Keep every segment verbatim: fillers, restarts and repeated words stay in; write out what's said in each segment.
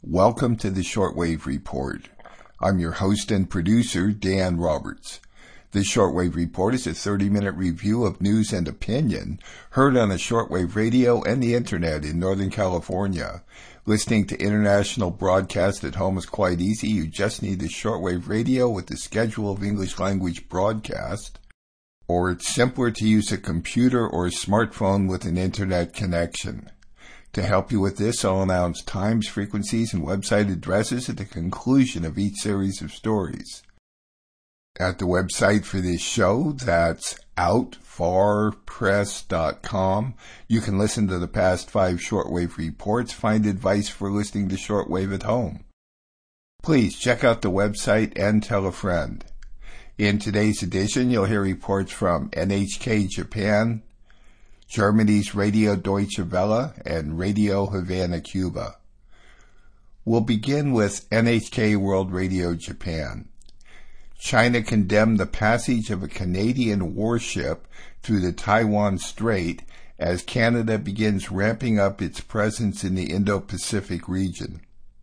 Welcome to the Shortwave Report. I'm your host and producer, Dan Roberts. The Shortwave Report is a thirty-minute review of news and opinion heard on the shortwave radio and the internet in Northern California. Listening to international broadcasts at home is quite easy. You just need the shortwave radio with the schedule of English language broadcast, or it's simpler to use a computer or a smartphone with an internet connection. To help you with this, I'll announce times, frequencies, and website addresses at the conclusion of each series of stories. At the website for this show, that's out far press dot com, you can listen to the past five shortwave reports, find advice for listening to shortwave at home. Please check out the website and tell a friend. In today's edition, you'll hear reports from N H K Japan, Germany's Radio Deutsche Welle, and Radio Havana, Cuba. We'll begin with N H K World Radio Japan. China condemned the passage of a Canadian warship through the Taiwan Strait as Canada begins ramping up its presence in the Indo-Pacific region.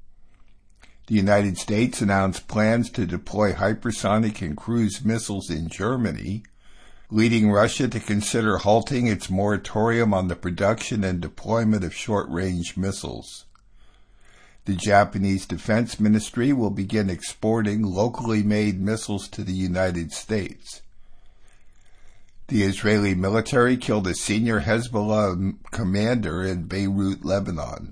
The United States announced plans to deploy hypersonic and cruise missiles in Germany, leading Russia to consider halting its moratorium on the production and deployment of short-range missiles. The Japanese Defense Ministry will begin exporting locally made missiles to the United States. The Israeli military killed a senior Hezbollah commander in Beirut, Lebanon.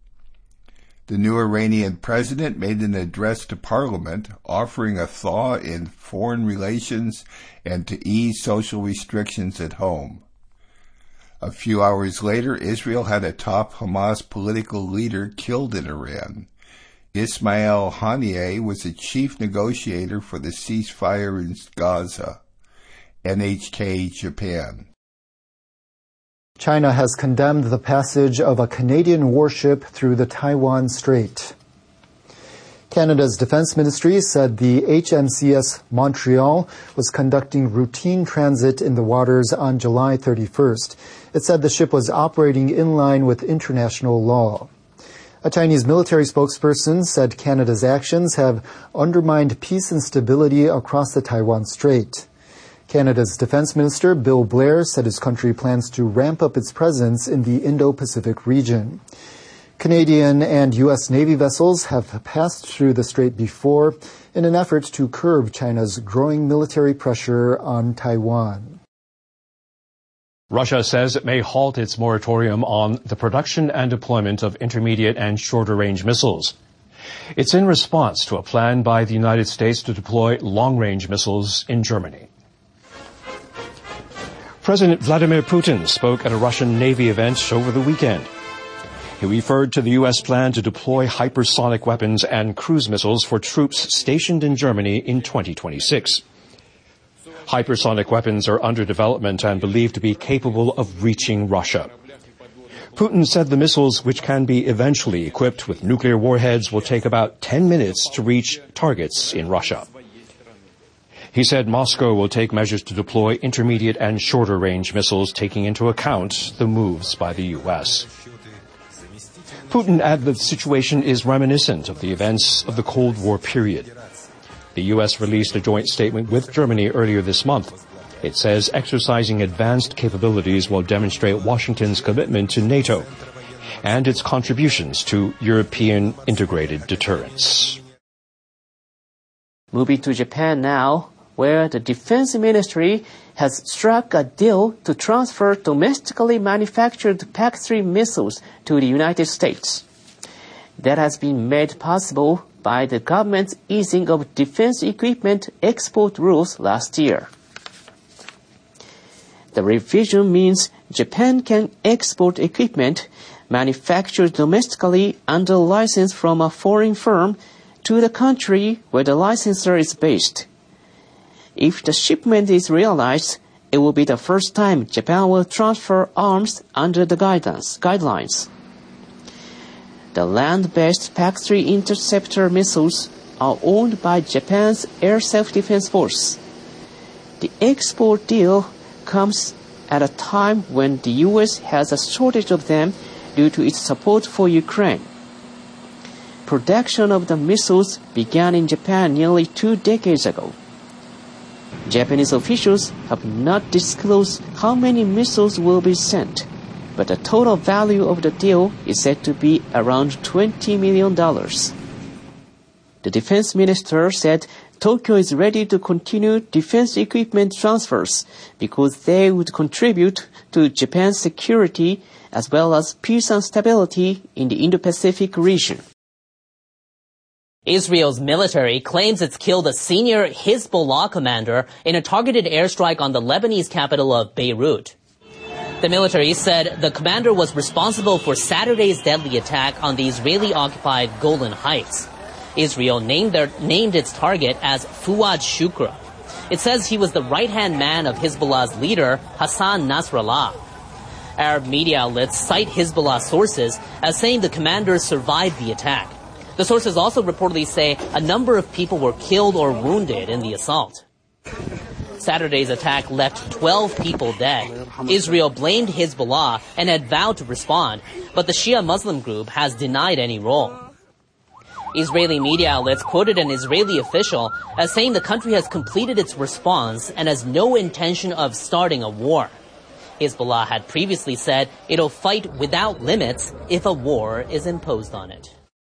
The new Iranian president made an address to Parliament offering a thaw in foreign relations and to ease social restrictions at home. A few hours later, Israel had a top Hamas political leader killed in Iran. Ismail Haniyeh was the chief negotiator for the ceasefire in Gaza. N H K Japan. China has condemned the passage of a Canadian warship through the Taiwan Strait. Canada's Defense Ministry said the H M C S Montreal was conducting routine transit in the waters on July thirty-first. It said the ship was operating in line with international law. A Chinese military spokesperson said Canada's actions have undermined peace and stability across the Taiwan Strait. Canada's Defense Minister Bill Blair said his country plans to ramp up its presence in the Indo-Pacific region. Canadian and U S Navy vessels have passed through the strait before in an effort to curb China's growing military pressure on Taiwan. Russia says it may halt its moratorium on the production and deployment of intermediate and shorter-range missiles. It's in response to a plan by the United States to deploy long-range missiles in Germany. President Vladimir Putin spoke at a Russian Navy event over the weekend. He referred to the U S plan to deploy hypersonic weapons and cruise missiles for troops stationed in Germany in twenty twenty-six. Hypersonic weapons are under development and believed to be capable of reaching Russia. Putin said the missiles, which can be eventually equipped with nuclear warheads, will take about ten minutes to reach targets in Russia. He said Moscow will take measures to deploy intermediate and shorter-range missiles, taking into account the moves by the U S. Putin added that the situation is reminiscent of the events of the Cold War period. The U S released a joint statement with Germany earlier this month. It says exercising advanced capabilities will demonstrate Washington's commitment to NATO and its contributions to European integrated deterrence. Moving to Japan now, where the Defense Ministry has struck a deal to transfer domestically manufactured P A C three missiles to the United States. That has been made possible by the government's easing of defense equipment export rules last year. The revision means Japan can export equipment manufactured domestically under license from a foreign firm to the country where the licensor is based. If the shipment is realized, it will be the first time Japan will transfer arms under the guidance, guidelines. The land-based P A C three interceptor missiles are owned by Japan's Air Self-Defense Force. The export deal comes at a time when the U S has a shortage of them due to its support for Ukraine. production of the missiles began in Japan nearly two decades ago. Japanese officials have not disclosed how many missiles will be sent, but the total value of the deal is said to be around twenty million dollars. The defense minister said Tokyo is ready to continue defense equipment transfers because they would contribute to Japan's security as well as peace and stability in the Indo-Pacific region. Israel's military claims it's killed a senior Hezbollah commander in a targeted airstrike on the Lebanese capital of Beirut. The military said the commander was responsible for Saturday's deadly attack on the Israeli-occupied Golan Heights. Israel named, their, named its target as Fuad Shukra. It says he was the right-hand man of Hezbollah's leader, Hassan Nasrallah. Arab media outlets cite Hezbollah sources as saying the commander survived the attack. The sources also reportedly say a number of people were killed or wounded in the assault. Saturday's attack left twelve people dead. Israel blamed Hezbollah and had vowed to respond, but the Shia Muslim group has denied any role. Israeli media outlets quoted an Israeli official as saying the country has completed its response and has no intention of starting a war. Hezbollah had previously said it'll fight without limits if a war is imposed on it.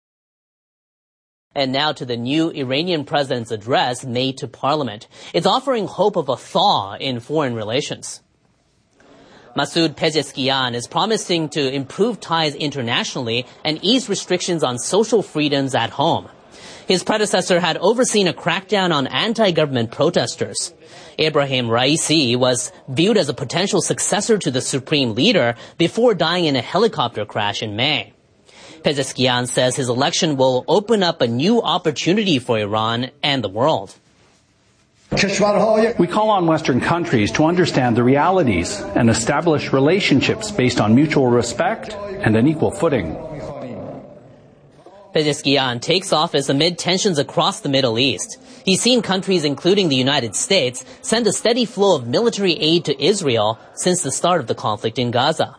And now to the new Iranian president's address made to parliament. It's offering hope of a thaw in foreign relations. Masoud Pezeshkian is promising to improve ties internationally and ease restrictions on social freedoms at home. His predecessor had overseen a crackdown on anti-government protesters. Ebrahim Raisi was viewed as a potential successor to the supreme leader before dying in a helicopter crash in May. Pezeshkian says his election will open up a new opportunity for Iran and the world. We call on Western countries to understand the realities and establish relationships based on mutual respect and an equal footing. Pezeshkian takes office amid tensions across the Middle East. He's seen countries including the United States send a steady flow of military aid to Israel since the start of the conflict in Gaza.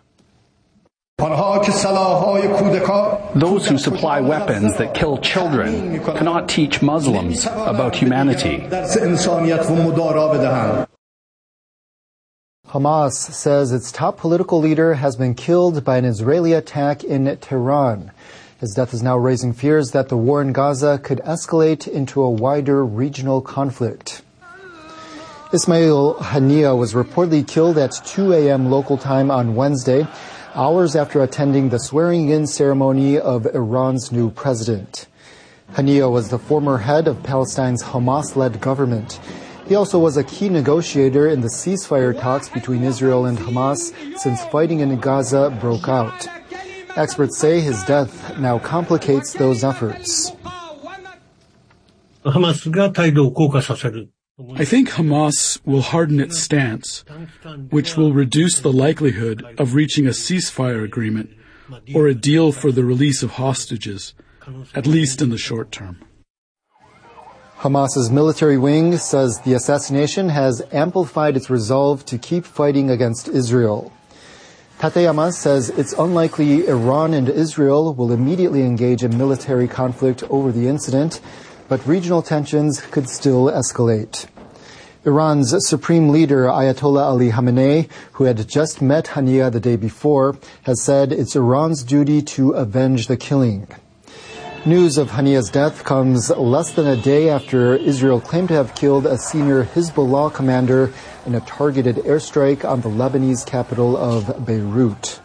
Those who supply weapons that kill children cannot teach Muslims about humanity. Hamas says its top political leader has been killed by an Israeli attack in Tehran. His death is now raising fears that the war in Gaza could escalate into a wider regional conflict. Ismail Haniyeh was reportedly killed at two a.m. local time on Wednesday, hours after attending the swearing-in ceremony of Iran's new president. Haniyeh was the former head of Palestine's Hamas-led government. He also was a key negotiator in the ceasefire talks between Israel and Hamas since fighting in Gaza broke out. Experts say his death now complicates those efforts. I think Hamas will harden its stance, which will reduce the likelihood of reaching a ceasefire agreement or a deal for the release of hostages, at least in the short term. Hamas's military wing says the assassination has amplified its resolve to keep fighting against Israel. Pateh Hamas says it's unlikely Iran and Israel will immediately engage in military conflict over the incident, but regional tensions could still escalate. Iran's supreme leader, Ayatollah Ali Khamenei, who had just met Haniyeh the day before, has said it's Iran's duty to avenge the killing. News of Haniyeh's death comes less than a day after Israel claimed to have killed a senior Hezbollah commander in a targeted airstrike on the Lebanese capital of Beirut.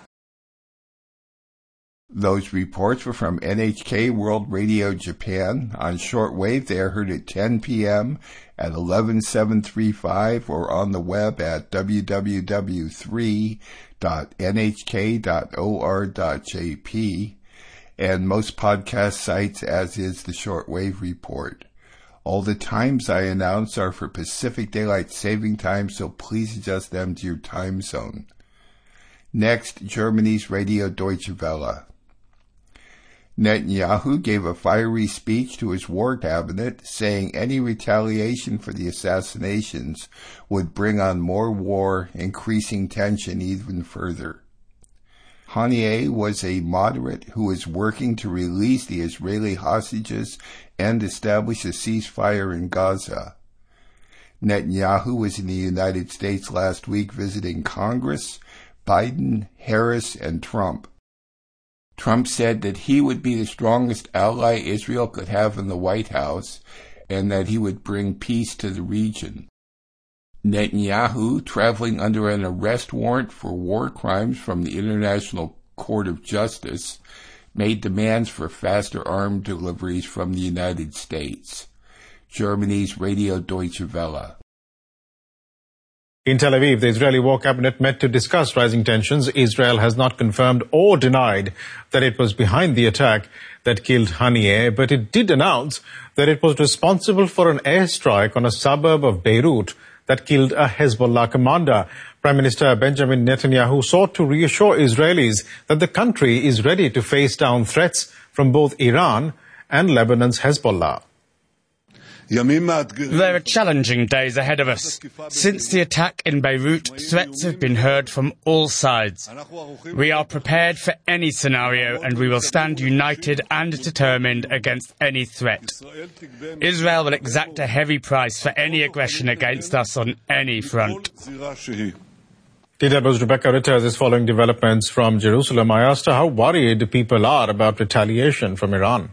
Those reports were from N H K World Radio Japan. On shortwave, they are heard at ten p.m. at eleven seven thirty-five or on the web at w w w dot three dot n h k dot o r dot j p and most podcast sites, as is the Shortwave Report. All the times I announce are for Pacific Daylight Saving Time, so please adjust them to your time zone. Next, Germany's Radio Deutsche Welle. Netanyahu gave a fiery speech to his war cabinet, saying any retaliation for the assassinations would bring on more war, increasing tension even further. Haniyeh was a moderate who was working to release the Israeli hostages and establish a ceasefire in Gaza. Netanyahu was in the United States last week visiting Congress, Biden, Harris, and Trump. Trump said that he would be the strongest ally Israel could have in the White House and that he would bring peace to the region. Netanyahu, traveling under an arrest warrant for war crimes from the International Court of Justice, made demands for faster arms deliveries from the United States. Germany's Radio Deutsche Welle. In Tel Aviv, the Israeli War Cabinet met to discuss rising tensions. Israel has not confirmed or denied that it was behind the attack that killed Haniyeh, but it did announce that it was responsible for an airstrike on a suburb of Beirut that killed a Hezbollah commander. Prime Minister Benjamin Netanyahu sought to reassure Israelis that the country is ready to face down threats from both Iran and Lebanon's Hezbollah. There are challenging days ahead of us. Since the attack in Beirut, threats have been heard from all sides. We are prepared for any scenario and we will stand united and determined against any threat. Israel will exact a heavy price for any aggression against us on any front. D W's Rebecca Ritters is following developments from Jerusalem. I asked her how worried people are about retaliation from Iran.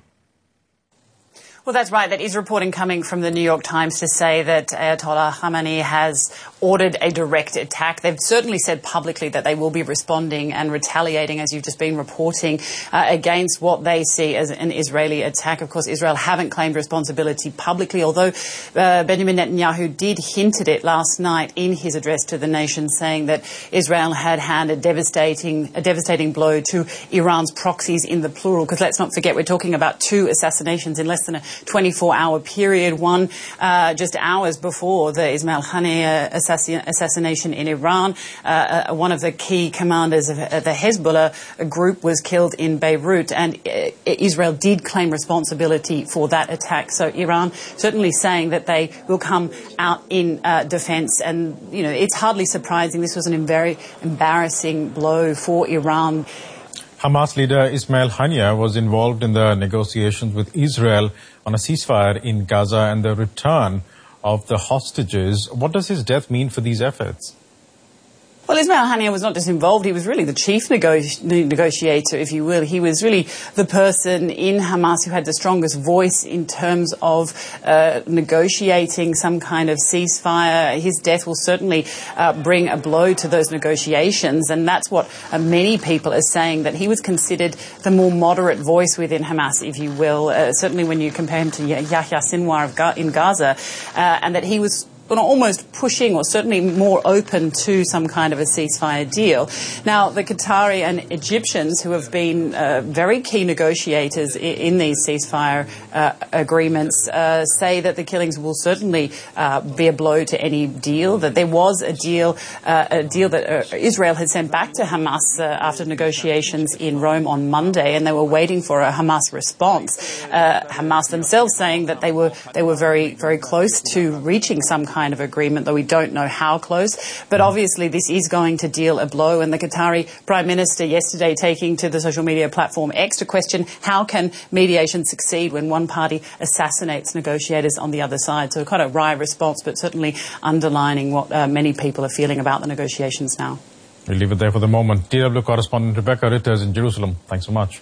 Well, that's right. That is reporting coming from the New York Times to say that Ayatollah Khamenei has ordered a direct attack. They've certainly said publicly that they will be responding and retaliating, as you've just been reporting, uh, against what they see as an Israeli attack. Of course, Israel haven't claimed responsibility publicly, although uh, Benjamin Netanyahu did hint at it last night in his address to the nation, saying that Israel had handed devastating, a devastating blow to Iran's proxies in the plural. Because let's not forget, we're talking about two assassinations in less than a twenty-four hour period, one uh, just hours before the Ismail Haniyeh assassin- assassination in Iran. Uh, uh, one of the key commanders of uh, the Hezbollah group was killed in Beirut, and uh, Israel did claim responsibility for that attack. So Iran certainly saying that they will come out in uh, defense, and, you know, it's hardly surprising. This was a very embarrassing blow for Iran. Hamas leader Ismail Haniyeh was involved in the negotiations with Israel on a ceasefire in Gaza and the return of the hostages. What does his death mean for these efforts? Well, Ismail Haniyeh was not just involved, he was really the chief nego- negotiator, if you will. He was really the person in Hamas who had the strongest voice in terms of uh, negotiating some kind of ceasefire. His death will certainly uh, bring a blow to those negotiations, and that's what uh, many people are saying, that he was considered the more moderate voice within Hamas, if you will, uh, certainly when you compare him to Yahya Sinwar of Ga- in Gaza, uh, and that he was almost pushing, or certainly more open to, some kind of a ceasefire deal. Now, the Qatari and Egyptians, who have been uh, very key negotiators in, in these ceasefire uh, agreements, uh, say that the killings will certainly uh, be a blow to any deal, that there was a deal, uh, a deal that uh, Israel had sent back to Hamas uh, after negotiations in Rome on Monday, and they were waiting for a Hamas response. Uh, Hamas themselves saying that they were they were very, very close to reaching some kind kind of agreement, though we don't know how close. But obviously this is going to deal a blow, and the Qatari Prime Minister yesterday taking to the social media platform X to question how can mediation succeed when one party assassinates negotiators on the other side. So quite a wry response, but certainly underlining what uh, many people are feeling about the negotiations now. We'll leave it there for the moment. D W correspondent Rebecca Ritters in Jerusalem. Thanks so much.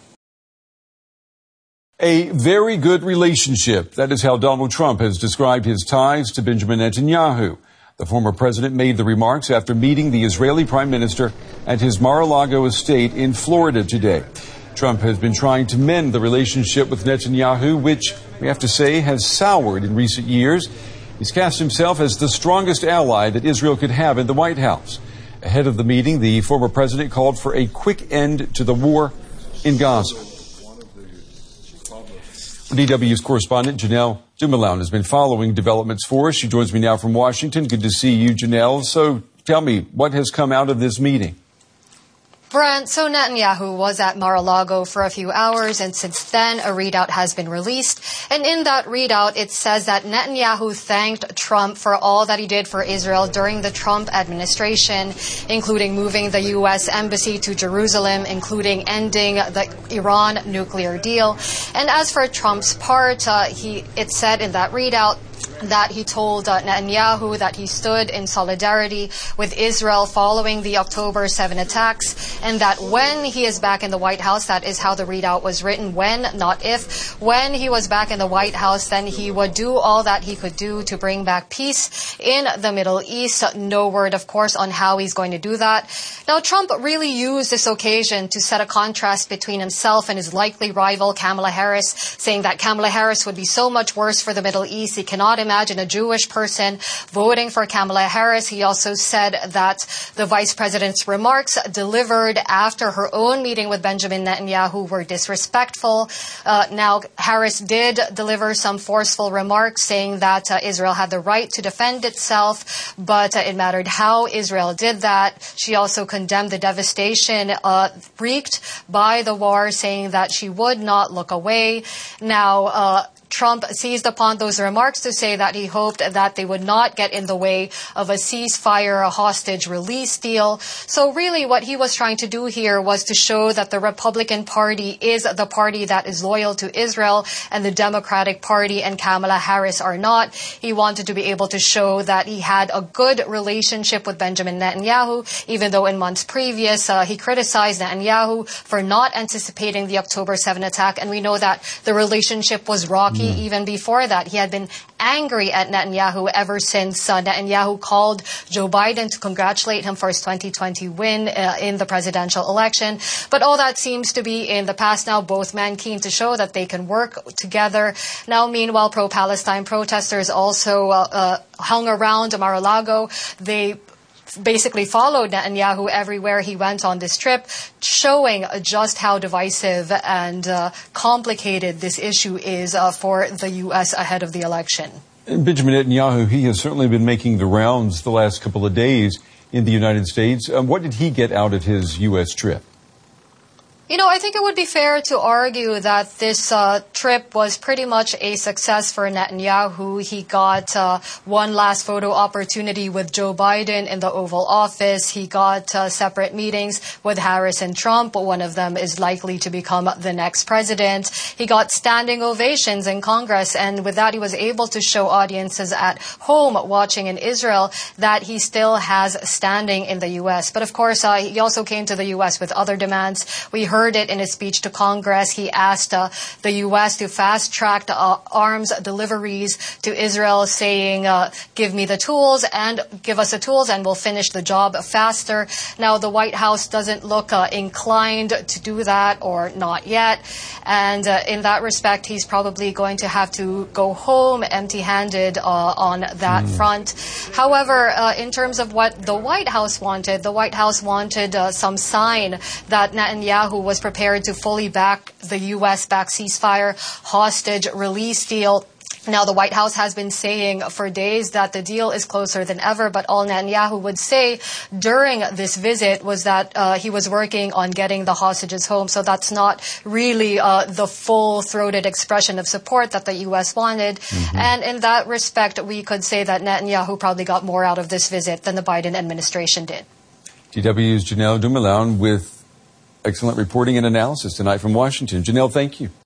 A very good relationship. That is how Donald Trump has described his ties to Benjamin Netanyahu. The former president made the remarks after meeting the Israeli prime minister at his Mar-a-Lago estate in Florida today. Trump has been trying to mend the relationship with Netanyahu, which we have to say has soured in recent years. He's cast himself as the strongest ally that Israel could have in the White House. Ahead of the meeting, the former president called for a quick end to the war in Gaza. D W's correspondent Janelle Dumoulin has been following developments for us. She joins me now from Washington. Good to see you, Janelle. So tell me, what has come out of this meeting? Brent, so Netanyahu was at Mar-a-Lago for a few hours, and since then a readout has been released. And in that readout, it says that Netanyahu thanked Trump for all that he did for Israel during the Trump administration, including moving the U S embassy to Jerusalem, including ending the Iran nuclear deal. And as for Trump's part, uh, he it said in that readout that he told uh, Netanyahu that he stood in solidarity with Israel following the October seventh attacks, and that when he is back in the White House, that is how the readout was written, when, not if, when he was back in the White House, then he would do all that he could do to bring back peace in the Middle East. No word, of course, on how he's going to do that. Now, Trump really used this occasion to set a contrast between himself and his likely rival, Kamala Harris, saying that Kamala Harris would be so much worse for the Middle East. He cannot imagine a Jewish person voting for Kamala Harris. He also said that the vice president's remarks delivered after her own meeting with Benjamin Netanyahu were disrespectful. Uh, now, Harris did deliver some forceful remarks saying that uh, Israel had the right to defend itself, but uh, it mattered how Israel did that. She also condemned the devastation uh, wreaked by the war, saying that she would not look away. Now, uh, Trump seized upon those remarks to say that he hoped that they would not get in the way of a ceasefire, a hostage release deal. So really what he was trying to do here was to show that the Republican Party is the party that is loyal to Israel and the Democratic Party and Kamala Harris are not. He wanted to be able to show that he had a good relationship with Benjamin Netanyahu, even though in months previous uh, he criticized Netanyahu for not anticipating the October seventh attack. And we know that the relationship was rocky. Even before that, he had been angry at Netanyahu ever since uh, Netanyahu called Joe Biden to congratulate him for his twenty twenty win uh, in the presidential election. But all that seems to be in the past now. Both men keen to show that they can work together. Now, meanwhile, pro-Palestine protesters also uh, uh, hung around Mar-a-Lago. They basically followed Netanyahu everywhere he went on this trip, showing just how divisive and uh, complicated this issue is uh, for the U S ahead of the election. And Benjamin Netanyahu, he has certainly been making the rounds the last couple of days in the United States. Um, what did he get out of his U S trip? You know, I think it would be fair to argue that this uh, trip was pretty much a success for Netanyahu. He got uh, one last photo opportunity with Joe Biden in the Oval Office. He got uh, separate meetings with Harris and Trump. One of them is likely to become the next president. He got standing ovations in Congress, and with that he was able to show audiences at home watching in Israel that he still has standing in the U S. But of course, uh, he also came to the U S with other demands. We heard heard it in his speech to Congress. He asked uh, the U S to fast-track the uh, arms deliveries to Israel, saying, uh, give me the tools and give us the tools and we'll finish the job faster. Now, the White House doesn't look uh, inclined to do that, or not yet. And uh, in that respect, he's probably going to have to go home empty-handed uh, on that mm. front. However, uh, in terms of what the White House wanted, the White House wanted uh, some sign that Netanyahu was prepared to fully back the U S-backed ceasefire hostage release deal. Now, the White House has been saying for days that the deal is closer than ever, but all Netanyahu would say during this visit was that uh, he was working on getting the hostages home. So that's not really uh, the full-throated expression of support that the U S wanted. Mm-hmm. And in that respect, we could say that Netanyahu probably got more out of this visit than the Biden administration did. D W's Janelle Dumoulin with excellent reporting and analysis tonight from Washington. Janelle, thank you.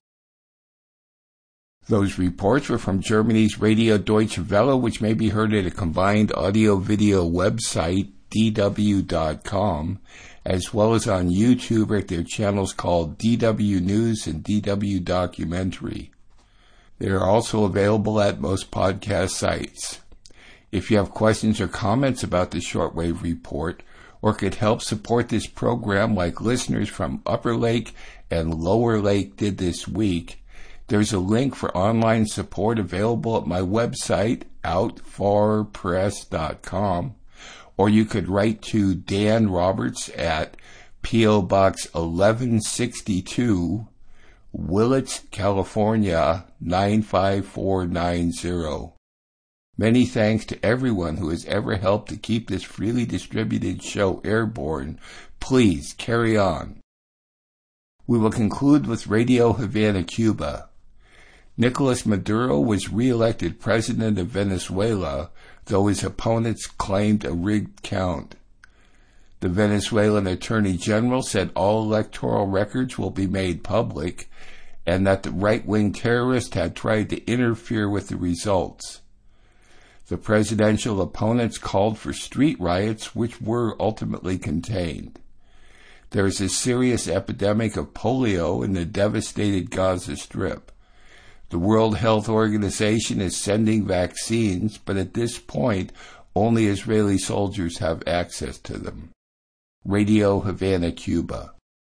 Those reports were from Germany's Radio Deutsche Welle, which may be heard at a combined audio-video website, D W dot com, as well as on YouTube at their channels called D W News and D W Documentary. They are also available at most podcast sites. If you have questions or comments about the Shortwave Report, or could help support this program like listeners from Upper Lake and Lower Lake did this week, there's a link for online support available at my website, out far press dot com, or you could write to Dan Roberts at P O Box eleven sixty-two, Willits, California, nine five four nine zero. Many thanks to everyone who has ever helped to keep this freely distributed show airborne. Please carry on. We will conclude with Radio Havana, Cuba. Nicolas Maduro was re-elected president of Venezuela, though his opponents claimed a rigged count. The Venezuelan Attorney General said all electoral records will be made public, and that the right-wing terrorist had tried to interfere with the results. The presidential opponents called for street riots, which were ultimately contained. There is a serious epidemic of polio in the devastated Gaza Strip. The World Health Organization is sending vaccines, but at this point, only Israeli soldiers have access to them. Radio Havana, Cuba.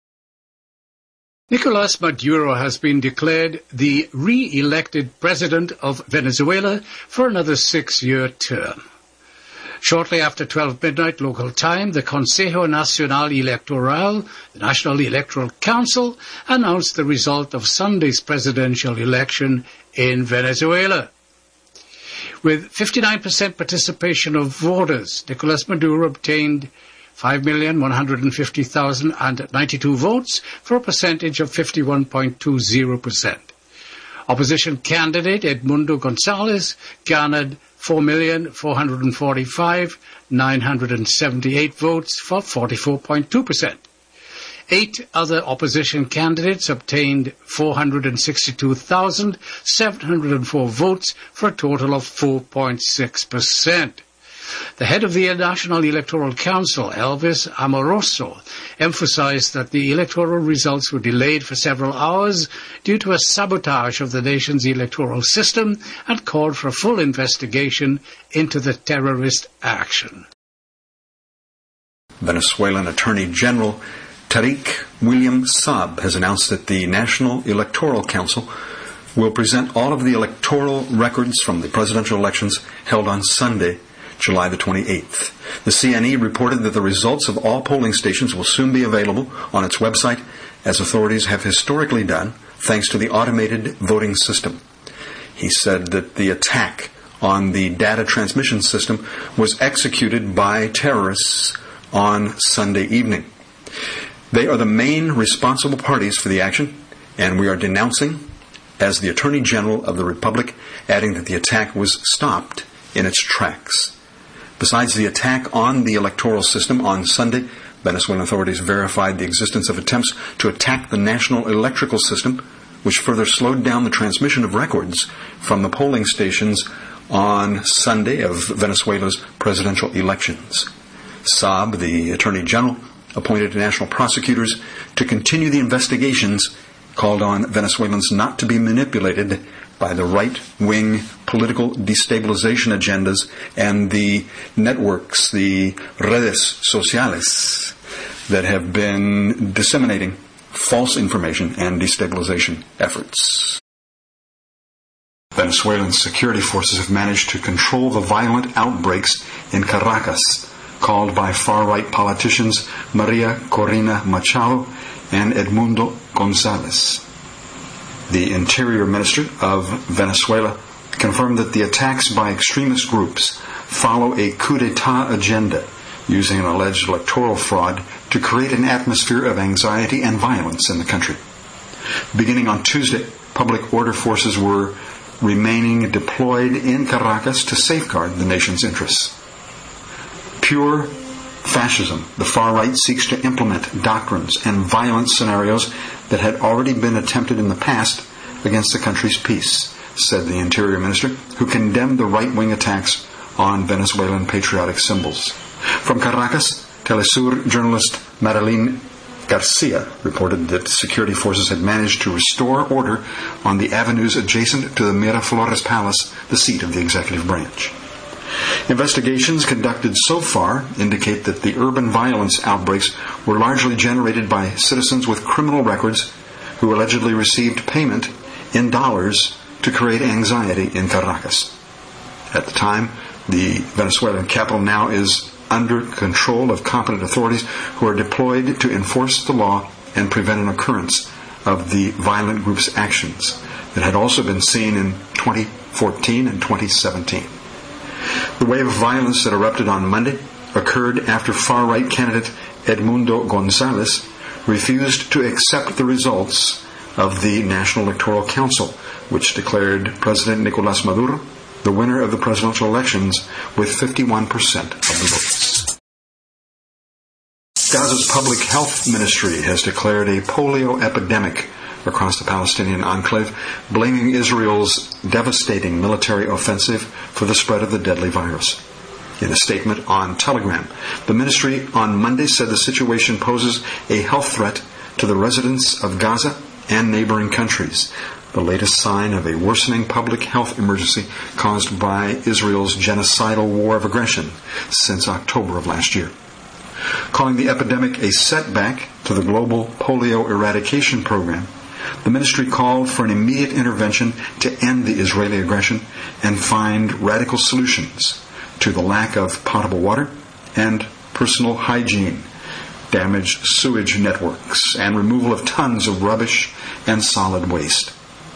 Nicolas Maduro has been declared the re-elected president of Venezuela for another six-year term. Shortly after twelve midnight local time, the Consejo Nacional Electoral, the National Electoral Council, announced the result of Sunday's presidential election in Venezuela. With fifty-nine percent participation of voters, Nicolas Maduro obtained five million one hundred fifty thousand ninety-two votes for a percentage of fifty-one point two zero percent. Opposition candidate Edmundo Gonzalez garnered four million four hundred forty-five thousand nine hundred seventy-eight votes for forty-four point two percent. Eight other opposition candidates obtained four hundred sixty-two thousand seven hundred four votes for a total of four point six percent. The head of the National Electoral Council, Elvis Amoroso, emphasized that the electoral results were delayed for several hours due to a sabotage of the nation's electoral system and called for a full investigation into the terrorist action. Venezuelan Attorney General Tariq William Saab has announced that the National Electoral Council will present all of the electoral records from the presidential elections held on Sunday, July the twenty-eighth. The C N E reported that the results of all polling stations will soon be available on its website, as authorities have historically done, thanks to the automated voting system. He said that the attack on the data transmission system was executed by terrorists on Sunday evening. They are the main responsible parties for the action, and we are denouncing as the Attorney General of the Republic, adding that the attack was stopped in its tracks. Besides the attack on the electoral system on Sunday, Venezuelan authorities verified the existence of attempts to attack the national electrical system, which further slowed down the transmission of records from the polling stations on Sunday of Venezuela's presidential elections. Saab, the Attorney General, appointed national prosecutors to continue the investigations, called on Venezuelans not to be manipulated by the right-wing political destabilization agendas and the networks, the redes sociales, that have been disseminating false information and destabilization efforts. Venezuelan security forces have managed to control the violent outbreaks in Caracas, called by far-right politicians Maria Corina Machado and Edmundo Gonzalez. The Interior Minister of Venezuela confirmed that the attacks by extremist groups follow a coup d'etat agenda using an alleged electoral fraud to create an atmosphere of anxiety and violence in the country. Beginning on Tuesday, public order forces were remaining deployed in Caracas to safeguard the nation's interests. Pure fascism, the far right seeks to implement doctrines and violent scenarios that had already been attempted in the past against the country's peace, said the Interior Minister, who condemned the right-wing attacks on Venezuelan patriotic symbols. From Caracas, Telesur journalist Marilyn Garcia reported that security forces had managed to restore order on the avenues adjacent to the Miraflores Palace, the seat of the executive branch. Investigations conducted so far indicate that the urban violence outbreaks were largely generated by citizens with criminal records who allegedly received payment in dollars to create anxiety in Caracas. At the time, the Venezuelan capital now is under control of competent authorities who are deployed to enforce the law and prevent an occurrence of the violent group's actions that had also been seen in twenty fourteen and twenty seventeen. The wave of violence that erupted on Monday occurred after far-right candidate Edmundo Gonzalez refused to accept the results of the National Electoral Council, which declared President Nicolás Maduro the winner of the presidential elections with fifty-one percent of the votes. Gaza's public health ministry has declared a polio epidemic across the Palestinian enclave, blaming Israel's devastating military offensive for the spread of the deadly virus. In a statement on Telegram, the ministry on Monday said the situation poses a health threat to the residents of Gaza and neighboring countries, the latest sign of a worsening public health emergency caused by Israel's genocidal war of aggression since October of last year. Calling the epidemic a setback to the global polio eradication program, the ministry called for an immediate intervention to end the Israeli aggression and find radical solutions to the lack of potable water and personal hygiene, damaged sewage networks, and removal of tons of rubbish and solid waste.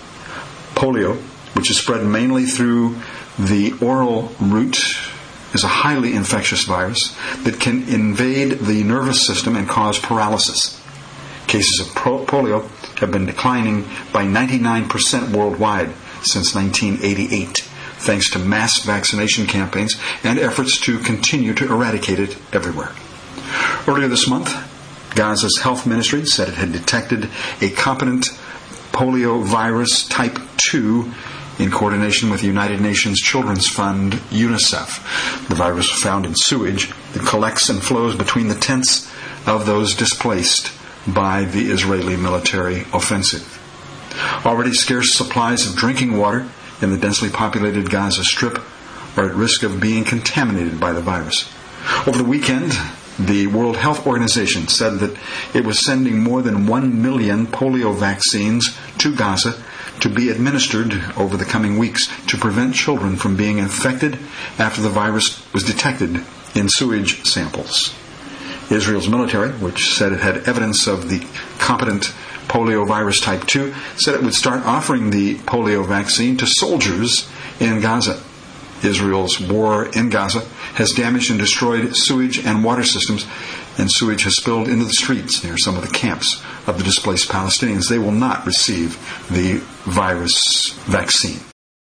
Polio, which is spread mainly through the oral route, is a highly infectious virus that can invade the nervous system and cause paralysis. Cases of polio have been declining by ninety-nine percent worldwide since nineteen eighty-eight, thanks to mass vaccination campaigns and efforts to continue to eradicate it everywhere. Earlier this month, Gaza's health ministry said it had detected a competent polio virus type two in coordination with the United Nations Children's Fund, UNICEF. The virus was found in sewage that collects and flows between the tents of those displaced by the Israeli military offensive. Already scarce supplies of drinking water in the densely populated Gaza Strip are at risk of being contaminated by the virus. Over the weekend, the World Health Organization said that it was sending more than one million polio vaccines to Gaza to be administered over the coming weeks to prevent children from being infected after the virus was detected in sewage samples. Israel's military, which said it had evidence of the competent polio virus type two, said it would start offering the polio vaccine to soldiers in Gaza. Israel's war in Gaza has damaged and destroyed sewage and water systems, and sewage has spilled into the streets near some of the camps of the displaced Palestinians. They will not receive the virus vaccine.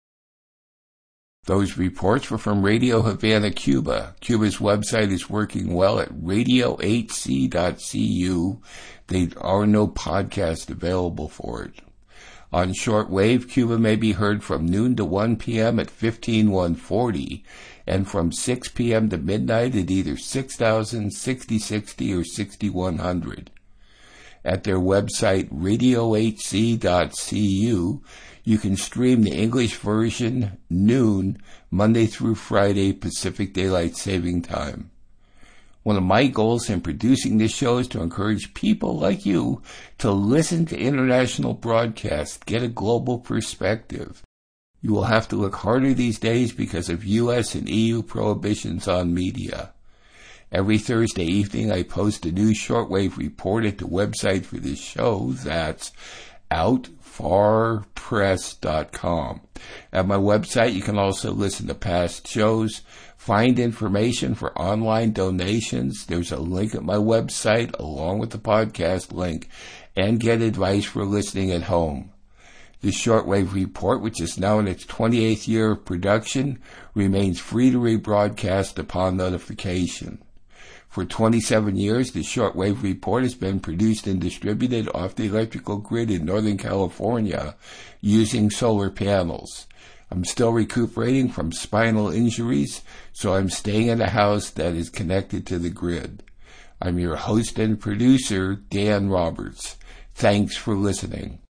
Those reports were from Radio Havana, Cuba. Cuba's website is working well at radio eight c dot c u. There are no podcasts available for it. On shortwave, Cuba may be heard from noon to one p.m. at fifteen one forty, and from six p.m. to midnight at either six thousand, sixty sixty, or sixty-one hundred. At their website, radio eight c dot c u, you can stream the English version noon, Monday through Friday, Pacific Daylight Saving Time. One of my goals in producing this show is to encourage people like you to listen to international broadcasts, get a global perspective. You will have to look harder these days because of U S and E U prohibitions on media. Every Thursday evening I post a new shortwave report at the website for this show. That's out far press dot com. At my website you can also listen to past shows, find information for online donations. There's a link at my website along with the podcast link, and get advice for listening at home. The Shortwave Report, which is now in its twenty-eighth year of production, remains free to rebroadcast upon notification. For twenty-seven years, the Shortwave Report has been produced and distributed off the electrical grid in Northern California using solar panels. I'm still recuperating from spinal injuries, so I'm staying in a house that is connected to the grid. I'm your host and producer, Dan Roberts. Thanks for listening.